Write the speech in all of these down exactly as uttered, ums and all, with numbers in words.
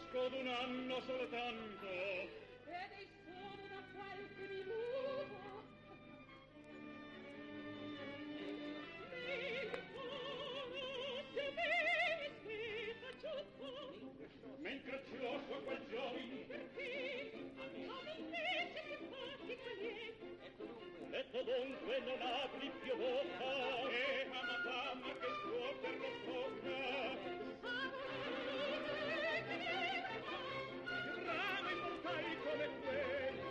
conosco d'un anno soltanto. Ed è solo da qualche minuto. Mentre ci lascio quel giovine, Perché? Ma invece che fatti caliente. detto dunque non apri più bocca, e ama fama che scuoter lo tocca. Rame mortali come quelli.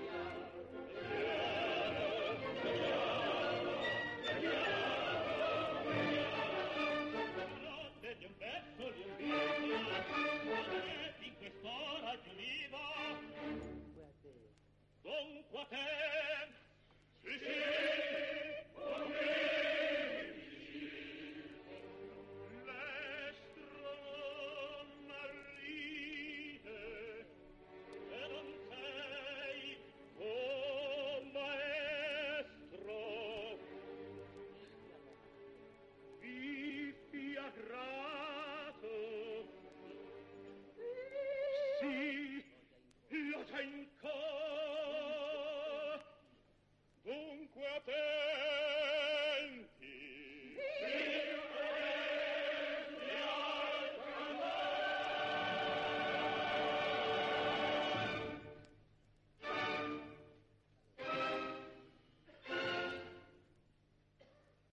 Di un verso di un vino, in quest'ora giuliva. Dunque a te, sì sì, con me, l'estro m'arride, e non sei un maestro. Vi fiagrato, sì, lo già in cor